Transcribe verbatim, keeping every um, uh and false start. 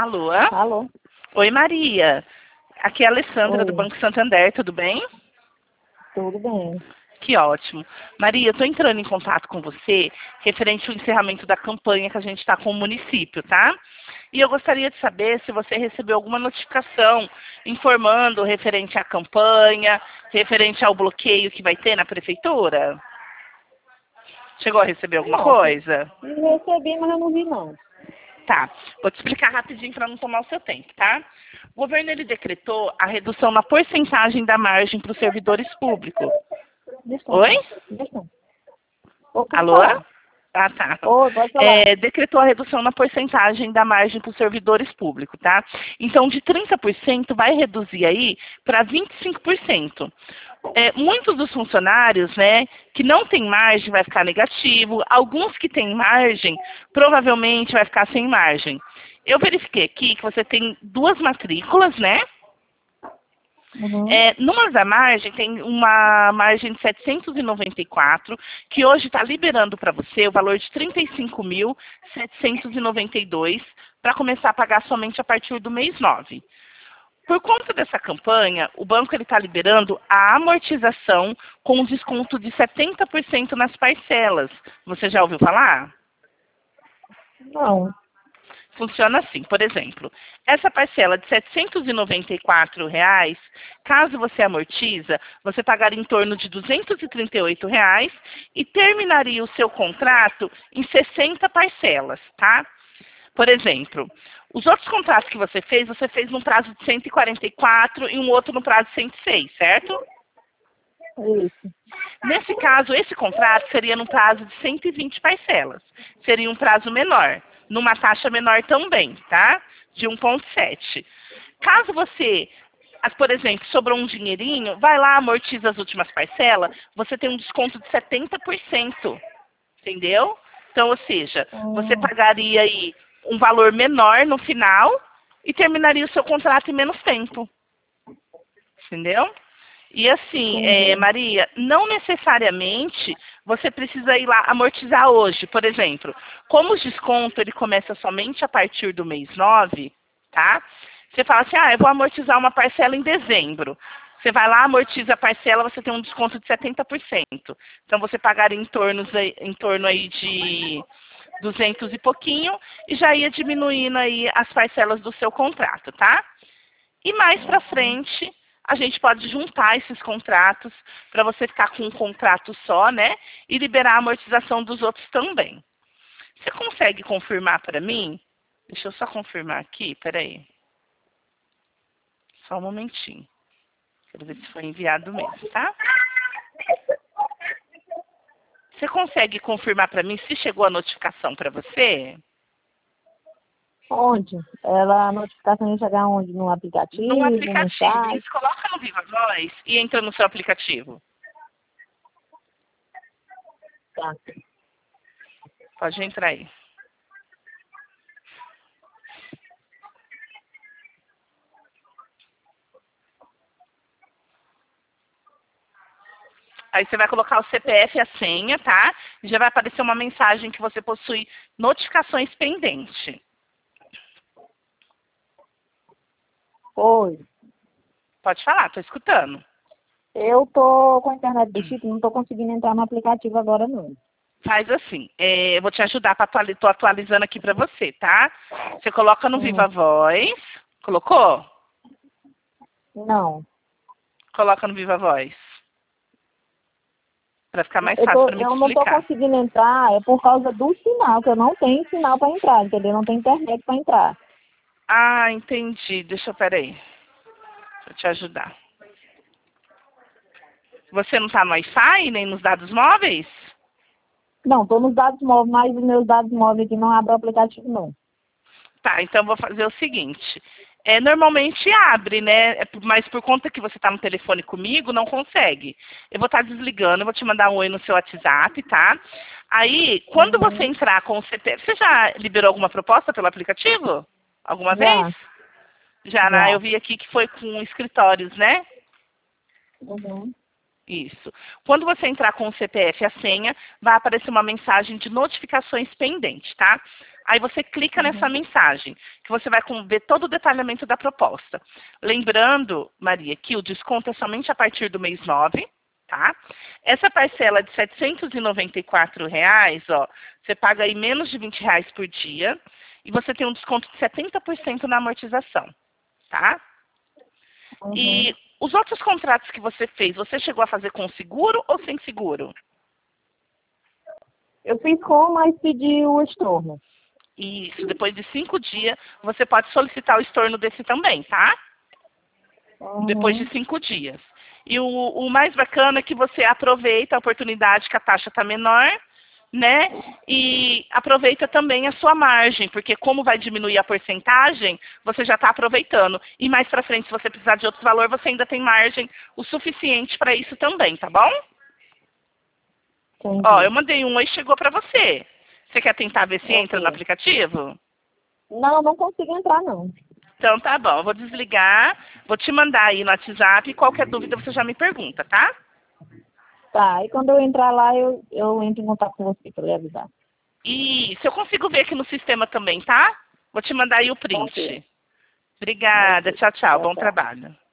Alô? Alô? Oi, Maria. Aqui é a Alessandra, do Oi, Banco Santander, tudo bem? tudo bem? Que ótimo. Maria, eu estou entrando em contato com você referente ao encerramento da campanha que a gente está com o município, tá? E eu gostaria de saber se você recebeu alguma notificação informando referente à campanha, referente ao bloqueio que vai ter na prefeitura. Chegou a receber alguma Nossa, coisa? recebi, mas eu não vi não. Tá, vou te explicar rapidinho para não tomar o seu tempo, tá? O governo ele decretou a redução na porcentagem da margem para os servidores públicos. Oi? Desculpa, desculpa. Ô, pode Alô? falar. Ah, tá. Oi, pode falar. É, decretou a redução na porcentagem da margem para os servidores públicos, tá? Então, de trinta por cento vai reduzir aí para vinte e cinco por cento. É, muitos dos funcionários, né, que não tem margem vai ficar negativo, alguns que têm margem provavelmente vai ficar sem margem. Eu verifiquei aqui que você tem duas matrículas, né? Uhum. É, numa da margem, tem uma margem de setecentos e noventa e quatro, que hoje está liberando para você o valor de trinta e cinco mil setecentos e noventa e dois para começar a pagar somente a partir do mês nove. Por conta dessa campanha, o banco está liberando a amortização com um desconto de setenta por cento nas parcelas. Você já ouviu falar? Não. Funciona assim, por exemplo, essa parcela de setecentos e noventa e quatro reais, caso você amortiza, você pagaria em torno de duzentos e trinta e oito reais e terminaria o seu contrato em sessenta parcelas, tá? Por exemplo, os outros contratos que você fez, você fez num prazo de cento e quarenta e quatro e um outro no prazo de cento e seis, certo? Isso. Nesse caso, esse contrato seria num prazo de cento e vinte parcelas. Seria um prazo menor, numa taxa menor também, tá? De um vírgula sete. Caso você, as- por exemplo, sobrou um dinheirinho, vai lá, amortiza as últimas parcelas, você tem um desconto de setenta por cento. Entendeu? Então, ou seja, você Hum, pagaria aí um valor menor no final e terminaria o seu contrato em menos tempo. Entendeu? E assim, é, entendi. Maria, não necessariamente você precisa ir lá amortizar hoje. Por exemplo, como o desconto ele começa somente a partir do mês nove, tá? Você fala assim, ah, eu vou amortizar uma parcela em dezembro. Você vai lá, amortiza a parcela, você tem um desconto de setenta por cento. Então você pagaria em torno, aí- em torno aí de duzentos e pouquinho e já ia diminuindo aí as parcelas do seu contrato, tá? E mais para Uhum. frente, a gente pode juntar esses contratos para você ficar com um contrato só, né? E liberar a amortização dos outros também. Você consegue confirmar para mim? Deixa eu só confirmar aqui, peraí. Só um momentinho. Quero ver se foi enviado mesmo, tá? Você consegue confirmar para mim se chegou a notificação para você? Onde? Ela, a notificação ia chegar onde? No No aplicativo, no aplicativo. site? Isso, coloca no Viva Voz e entra no seu aplicativo. Tá. Pode entrar aí. Aí você vai colocar o C P F e a senha, tá? E já vai aparecer uma mensagem que você possui notificações pendentes. Oi. Pode falar, tô escutando. Eu tô com a internet do chip, não tô conseguindo entrar no aplicativo agora não. Faz assim, é, eu vou te ajudar, para atualizar, tô atualizando aqui para você, tá? Você coloca no Hum, Viva Voz. Colocou? não. Coloca no Viva Voz. Para ficar mais Eu, fácil tô, para mim te eu não tô explicar. conseguindo entrar, é por causa do sinal, que eu não tenho sinal para entrar, entendeu? Não tem internet para entrar. Ah, entendi. Deixa eu, peraí. Deixa eu te ajudar. Você não tá no Wi-Fi, nem nos dados móveis? Não, tô nos dados móveis, mas os meus dados móveis aqui não abrem o aplicativo, não. Tá, então eu vou fazer o seguinte. É, normalmente abre, né? É por- Mas por conta que você está no telefone comigo, não consegue. Eu vou estar desligando, eu vou te mandar um oi no seu WhatsApp, tá? Aí, quando você Uhum. entrar com o C P F, você já liberou alguma proposta pelo aplicativo? Alguma vez? Já, Já, né? Eu já. vi aqui que foi com escritórios, né? Uhum. Isso. Quando você entrar com o C P F e a senha, vai aparecer uma mensagem de notificações pendentes, tá? Aí você clica nessa mensagem, que você vai com- ver todo o detalhamento da proposta. Lembrando, Maria, que o desconto é somente a partir do mês nove, tá? Essa parcela de setecentos e noventa e quatro reais, ó, você paga aí menos de vinte reais por dia e você tem um desconto de setenta por cento na amortização, tá? Uhum. E os outros contratos que você fez, você chegou a fazer com seguro ou sem seguro? Eu fiz com, mas pedi o estorno. Isso, depois de cinco dias, você pode solicitar o estorno desse também, tá? Depois de Uhum. cinco dias. E o, o mais bacana é que você aproveita a oportunidade que a taxa está menor, né? E aproveita também a sua margem, porque como vai diminuir a porcentagem, você já está aproveitando. E mais para frente, se você precisar de outro valor, você ainda tem margem o suficiente para isso também, tá bom? Entendi. Ó, eu mandei um oi, chegou para você. Você quer tentar ver se entra no Ok. aplicativo? Não, não consigo entrar, não. Então tá bom, eu vou desligar, vou te mandar aí no WhatsApp e qualquer dúvida você já me pergunta, tá? Tá, e quando eu entrar lá, eu, eu entro em contato com você para lhe avisar. E se eu consigo ver aqui no sistema também, tá? Vou te mandar aí o Ok. print. Obrigada, Ok. tchau, tchau, Tchau, bom tchau. trabalho.